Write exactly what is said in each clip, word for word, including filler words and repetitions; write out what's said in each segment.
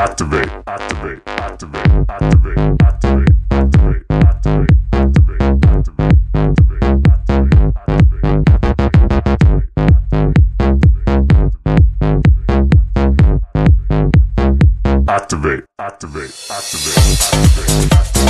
Activate, activate, activate, activate, activate, activate, activate, activate, activate, activate, activate, activate, activate,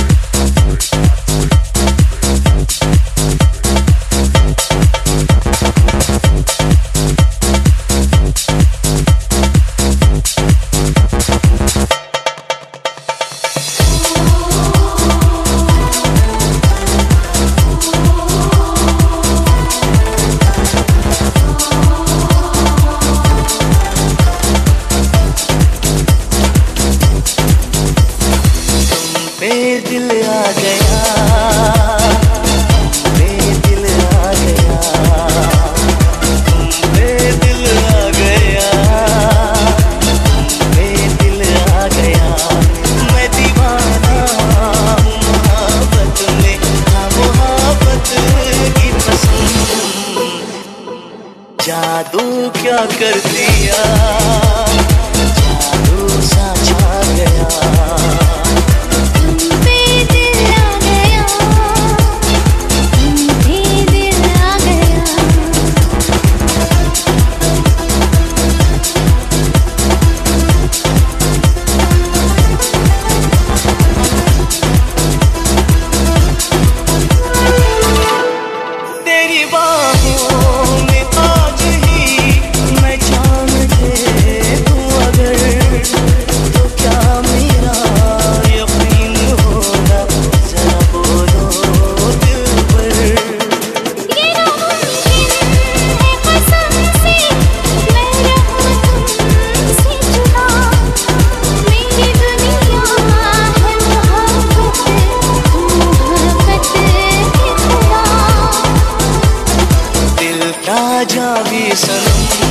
दिल आ गया, दिल आ गया, दिल आ गया, दिल आ गया। मैं दीवाना हूँ मोहब्बत में, हाँ मोहब्बत की पसंद। जादू क्या कर दिया, जादू सा छा गया। जावी सनम